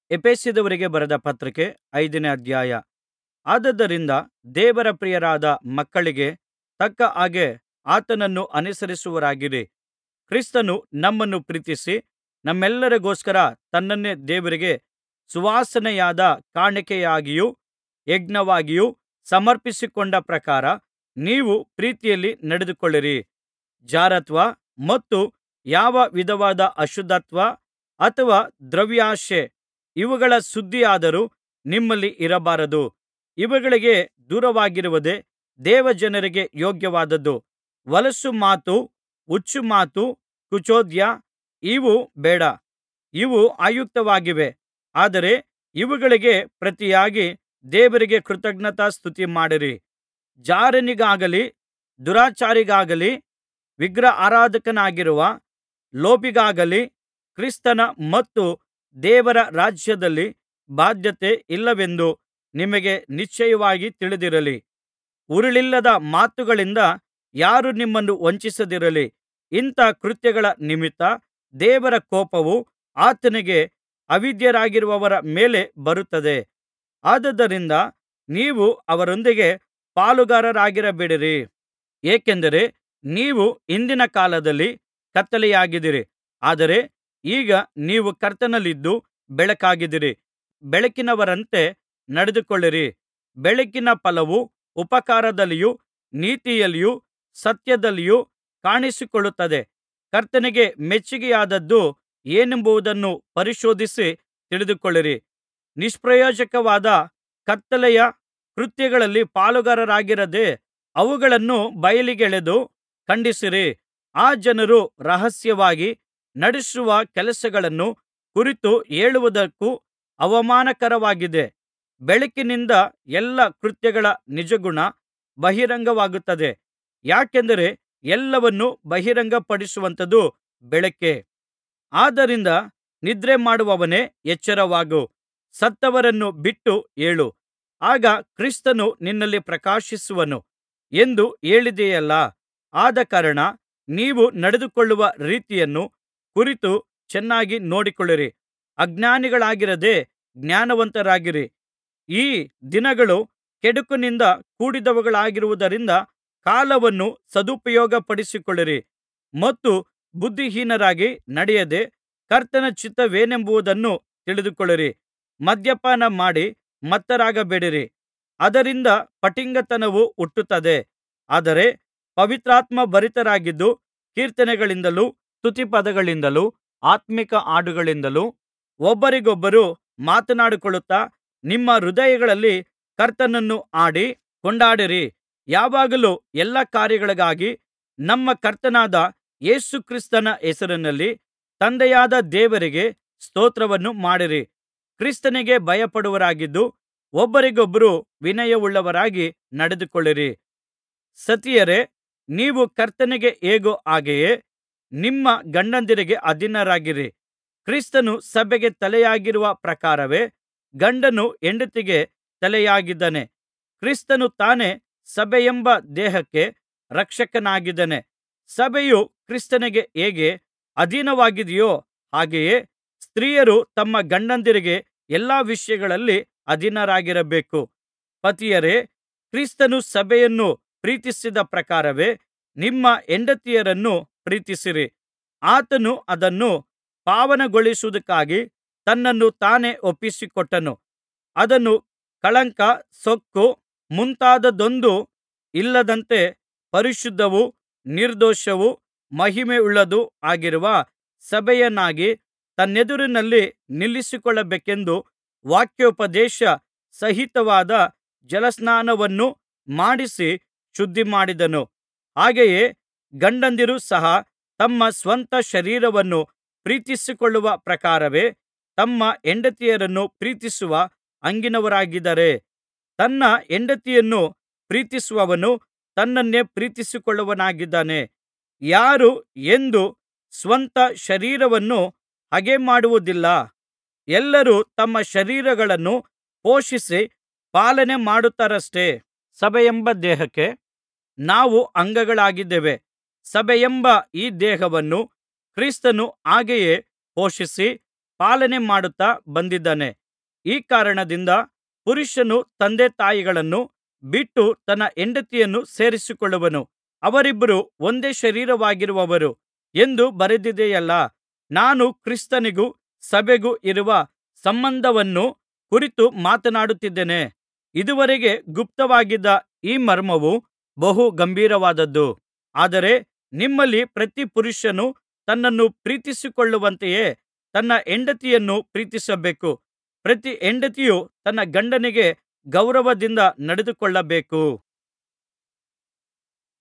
ಎಫೆಸದವರಿಗೆ ಬರೆದ ಪತ್ರಿಕೆ 5ನೇ ಅಧ್ಯಾಯ. ಆದುದರಿಂದ ದೇವರ ಪ್ರಿಯರಾದ ಮಕ್ಕಳಿಗೆ ತಕ್ಕ ಹಾಗೆ ಆತನನ್ನು ಅನುಸರಿಸುವವರಾಗಿರಿ. ಕ್ರಿಸ್ತನು ನಮ್ಮನ್ನು ಪ್ರೀತಿಸಿ ನಮ್ಮೆಲ್ಲರಿಗೋಸ್ಕರ ತನ್ನನ್ನೇ ದೇವರಿಗೆ ಸುವಾಸನೆಯಾದ ಕಾಣಿಕೆಯಾಗಿಯೂ ಯಜ್ಞವಾಗಿಯೂ ಸಮರ್ಪಿಸಿಕೊಂಡ ಪ್ರಕಾರ ನೀವು ಪ್ರೀತಿಯಲ್ಲಿ ನಡೆದುಕೊಳ್ಳಿರಿ. ಜಾರತ್ವ ಮತ್ತು ಯಾವ ವಿಧವಾದ ಅಶುದ್ಧತ್ವ ಅಥವಾ ದ್ರವ್ಯಾಶೆ ಇವುಗಳ ಸುದ್ದಿಯಾದರೂ ನಿಮ್ಮಲ್ಲಿ ಇರಬಾರದು. ಇವುಗಳಿಗೆ ದೂರವಾಗಿರುವುದೇ ದೇವಜನರಿಗೆ ಯೋಗ್ಯವಾದದ್ದು. ಹೊಲಸು ಮಾತು, ಹುಚ್ಚುಮಾತು, ಕುಚೋದ್ಯ ಇವು ಬೇಡ. ಇವು ಅಯುಕ್ತವಾಗಿವೆ. ಆದರೆ ಇವುಗಳಿಗೆ ಪ್ರತಿಯಾಗಿ ದೇವರಿಗೆ ಕೃತಜ್ಞತಾಸ್ತುತಿ ಮಾಡಿರಿ. ಜಾರನಿಗಾಗಲಿ ದುರಾಚಾರಿಗಾಗಲಿ ವಿಗ್ರಹಾರಾಧಕನಾಗಿರುವ ಲೋಭಿಗಾಗಲಿ ಕ್ರಿಸ್ತನ ಮತ್ತು ದೇವರ ರಾಜ್ಯದಲ್ಲಿ ಬಾಧ್ಯತೆ ಇಲ್ಲವೆಂದು ನಿಮಗೆ ನಿಶ್ಚಯವಾಗಿ ತಿಳಿದಿರಲಿ. ಹುರುಳಿಲ್ಲದ ಮಾತುಗಳಿಂದ ಯಾರೂ ನಿಮ್ಮನ್ನು ವಂಚಿಸದಿರಲಿ. ಇಂಥ ಕೃತ್ಯಗಳ ನಿಮಿತ್ತ ದೇವರ ಕೋಪವು ಆತನಿಗೆ ಅವಿಧೇಯರಾಗಿರುವವರ ಮೇಲೆ ಬರುತ್ತದೆ. ಆದುದರಿಂದ ನೀವು ಅವರೊಂದಿಗೆ ಪಾಲುಗಾರರಾಗಿರಬೇಡಿರಿ. ಏಕೆಂದರೆ ನೀವು ಹಿಂದಿನ ಕಾಲದಲ್ಲಿ ಕತ್ತಲೆಯಾಗಿದ್ದಿರಿ. ಆದರೆ ಈಗ ನೀವು ಕರ್ತನಲ್ಲಿದ್ದು ಬೆಳಕಾಗಿದ್ದೀರಿ. ಬೆಳಕಿನವರಂತೆ ನಡೆದುಕೊಳ್ಳಿರಿ. ಬೆಳಕಿನ ಫಲವು ಉಪಕಾರದಲ್ಲಿಯೂ ನೀತಿಯಲ್ಲಿಯೂ ಸತ್ಯದಲ್ಲಿಯೂ ಕಾಣಿಸಿಕೊಳ್ಳುತ್ತದೆ. ಕರ್ತನಿಗೆ ಮೆಚ್ಚಿಕೆಯಾದದ್ದು ಏನೆಂಬುದನ್ನು ಪರಿಶೋಧಿಸಿ ತಿಳಿದುಕೊಳ್ಳಿರಿ. ನಿಷ್ಪ್ರಯೋಜಕವಾದ ಕತ್ತಲೆಯ ಕೃತ್ಯಗಳಲ್ಲಿ ಪಾಲುಗಾರರಾಗಿರದೆ ಅವುಗಳನ್ನು ಬಯಲಿಗೆಳೆದು ಖಂಡಿಸಿರಿ. ಆ ಜನರು ರಹಸ್ಯವಾಗಿ ನಡೆಸುವ ಕೆಲಸಗಳನ್ನು ಕುರಿತು ಹೇಳುವುದಕ್ಕೂ ಅವಮಾನಕರವಾಗಿದೆ. ಬೆಳಕಿನಿಂದ ಎಲ್ಲಾ ಕೃತ್ಯಗಳ ನಿಜಗುಣ ಬಹಿರಂಗವಾಗುತ್ತದೆ. ಯಾಕೆಂದರೆ ಎಲ್ಲವನ್ನೂ ಬಹಿರಂಗಪಡಿಸುವಂಥದ್ದು ಬೆಳಕೇ. ಆದ್ದರಿಂದ ನಿದ್ರೆಮಾಡುವವನೇ ಎಚ್ಚರವಾಗು, ಸತ್ತವರನ್ನು ಬಿಟ್ಟು ಏಳು. ಆಗ ಕ್ರಿಸ್ತನು ನಿನ್ನಲ್ಲಿ ಪ್ರಕಾಶಿಸುವನು ಎಂದು ಹೇಳಿದೆಯಲ್ಲಾ. ಆದಕಾರಣ ನೀವು ನಡೆದುಕೊಳ್ಳುವ ರೀತಿಯನ್ನು ಕುರಿತು ಚೆನ್ನಾಗಿ ನೋಡಿಕೊಳ್ಳಿರಿ. ಅಜ್ಞಾನಿಗಳಾಗಿರದೆ ಜ್ಞಾನವಂತರಾಗಿರಿ. ಈ ದಿನಗಳು ಕೆಡುಕಿನಿಂದ ಕೂಡಿದವುಗಳಾಗಿರುವುದರಿಂದ ಕಾಲವನ್ನು ಸದುಪಯೋಗಪಡಿಸಿಕೊಳ್ಳಿರಿ. ಮತ್ತು ಬುದ್ಧಿಹೀನರಾಗಿ ನಡೆಯದೆ ಕರ್ತನ ಚಿತ್ತವೇನೆಂಬುದನ್ನು ತಿಳಿದುಕೊಳ್ಳಿರಿ. ಮದ್ಯಪಾನ ಮಾಡಿ ಮತ್ತರಾಗಬೇಡಿರಿ, ಅದರಿಂದ ಪಟಿಂಗತನವು ಹುಟ್ಟುತ್ತದೆ. ಆದರೆ ಪವಿತ್ರಾತ್ಮಭರಿತರಾಗಿದ್ದು ಕೀರ್ತನೆಗಳಿಂದಲೂ ಸ್ತುತಿಪದಗಳಿಂದಲೂ ಆತ್ಮಿಕ ಹಾಡುಗಳಿಂದಲೂ ಒಬ್ಬರಿಗೊಬ್ಬರು ಮಾತನಾಡಿಕೊಳ್ಳುತ್ತಾ ನಿಮ್ಮ ಹೃದಯಗಳಲ್ಲಿ ಕರ್ತನನ್ನು ಹಾಡಿ ಕೊಂಡಾಡಿರಿ. ಯಾವಾಗಲೂ ಎಲ್ಲಾ ಕಾರ್ಯಗಳಿಗಾಗಿ ನಮ್ಮ ಕರ್ತನಾದ ಯೇಸು ಕ್ರಿಸ್ತನ ಹೆಸರಿನಲ್ಲಿ ತಂದೆಯಾದ ದೇವರಿಗೆ ಸ್ತೋತ್ರವನ್ನು ಮಾಡಿರಿ. ಕ್ರಿಸ್ತನಿಗೆ ಭಯಪಡುವವರಾಗಿದ್ದು ಒಬ್ಬರಿಗೊಬ್ಬರು ವಿನಯವುಳ್ಳವರಾಗಿ ನಡೆದುಕೊಳ್ಳಿರಿ. ಸತಿಯರೇ, ನೀವು ಕರ್ತನಿಗೆ ಹೇಗೋ ಹಾಗೆಯೇ ನಿಮ್ಮ ಗಂಡಂದಿರಿಗೆ ಅಧೀನರಾಗಿರಿ. ಕ್ರಿಸ್ತನು ಸಭೆಗೆ ತಲೆಯಾಗಿರುವ ಪ್ರಕಾರವೇ ಗಂಡನು ಹೆಂಡತಿಗೆ ತಲೆಯಾಗಿದ್ದಾನೆ. ಕ್ರಿಸ್ತನು ತಾನೇ ಸಭೆಯೆಂಬ ದೇಹಕ್ಕೆ ರಕ್ಷಕನಾಗಿದ್ದಾನೆ. ಸಭೆಯು ಕ್ರಿಸ್ತನಿಗೆ ಹೇಗೆ ಅಧೀನವಾಗಿದೆಯೋ ಹಾಗೆಯೇ ಸ್ತ್ರೀಯರು ತಮ್ಮ ಗಂಡಂದಿರಿಗೆ ಎಲ್ಲಾ ವಿಷಯಗಳಲ್ಲಿ ಅಧೀನರಾಗಿರಬೇಕು. ಪತಿಯರೇ, ಕ್ರಿಸ್ತನು ಸಭೆಯನ್ನು ಪ್ರೀತಿಸಿದ ಪ್ರಕಾರವೇ ನಿಮ್ಮ ಹೆಂಡತಿಯರನ್ನು ಪ್ರೀತಿಸಿರಿ. ಆತನು ಅದನ್ನು ಪಾವನಗೊಳಿಸುವುದಕ್ಕಾಗಿ ತನ್ನನ್ನು ತಾನೇ ಒಪ್ಪಿಸಿಕೊಟ್ಟನು. ಅದನ್ನು ಕಳಂಕ, ಸೊಕ್ಕು ಮುಂತಾದದ್ದೊಂದೂ ಇಲ್ಲದಂತೆ ಪರಿಶುದ್ಧವೂ ನಿರ್ದೋಷವೂ ಮಹಿಮೆಯುಳ್ಳದ್ದೂ ಆಗಿರುವ ಸಭೆಯನ್ನಾಗಿ ತನ್ನೆದುರಿನಲ್ಲಿ ನಿಲ್ಲಿಸಿಕೊಳ್ಳಬೇಕೆಂದು ವಾಕ್ಯೋಪದೇಶ ಸಹಿತವಾದ ಜಲಸ್ನಾನವನ್ನು ಮಾಡಿಸಿ ಶುದ್ಧಿಮಾಡಿದನು. ಹಾಗೆಯೇ ಗಂಡಂದಿರು ಸಹ ತಮ್ಮ ಸ್ವಂತ ಶರೀರವನ್ನು ಪ್ರೀತಿಸಿಕೊಳ್ಳುವ ಪ್ರಕಾರವೇ ತಮ್ಮ ಹೆಂಡತಿಯರನ್ನು ಪ್ರೀತಿಸುವ ಹಂಗಿನವರಾಗಿದ್ದಾರೆ. ತನ್ನ ಹೆಂಡತಿಯನ್ನು ಪ್ರೀತಿಸುವವನು ತನ್ನನ್ನೇ ಪ್ರೀತಿಸಿಕೊಳ್ಳುವವನಾಗಿದ್ದಾನೆ. ಯಾರೂ ಎಂದೂ ಸ್ವಂತ ಶರೀರವನ್ನು ಹಗೆಮಾಡುವುದಿಲ್ಲ. ಎಲ್ಲರೂ ತಮ್ಮ ಶರೀರಗಳನ್ನು ಪೋಷಿಸಿ ಪಾಲನೆ ಮಾಡುತ್ತಾರಷ್ಟೆ. ಸಭೆಯೆಂಬ ದೇಹಕ್ಕೆ ನಾವು ಅಂಗಗಳಾಗಿದ್ದೇವೆ. ಸಭೆಯೆಂಬ ಈ ದೇಹವನ್ನು ಕ್ರಿಸ್ತನು ಹಾಗೆಯೇ ಪೋಷಿಸಿ ಪಾಲನೆ ಮಾಡುತ್ತಾ ಬಂದಿದ್ದಾನೆ. ಈ ಕಾರಣದಿಂದ ಪುರುಷನು ತಂದೆತಾಯಿಗಳನ್ನು ಬಿಟ್ಟು ತನ್ನ ಹೆಂಡತಿಯನ್ನು ಸೇರಿಕೊಳ್ಳುವನು, ಅವರಿಬ್ಬರು ಒಂದೇ ಶರೀರವಾಗಿರುವರು ಎಂದು ಬರೆದಿದೆಯಲ್ಲಾ. ನಾನು ಕ್ರಿಸ್ತನಿಗೂ ಸಭೆಗೂ ಇರುವ ಸಂಬಂಧವನ್ನು ಕುರಿತು ಮಾತನಾಡುತ್ತಿದ್ದೇನೆ. ಇದುವರೆಗೆ ಗುಪ್ತವಾಗಿದ್ದ ಈ ಮರ್ಮವು ಬಹು ಗಂಭೀರವಾದದ್ದು. ಆದರೆ ನಿಮ್ಮಲ್ಲಿ ಪ್ರತಿ ಪುರುಷನು ತನ್ನನ್ನು ಪ್ರೀತಿಸಿಕೊಳ್ಳುವಂತೆಯೇ ತನ್ನ ಹೆಂಡತಿಯನ್ನು ಪ್ರೀತಿಸಬೇಕು. ಪ್ರತಿ ಹೆಂಡತಿಯು ತನ್ನ ಗಂಡನಿಗೆ ಗೌರವದಿಂದ ನಡೆದುಕೊಳ್ಳಬೇಕು.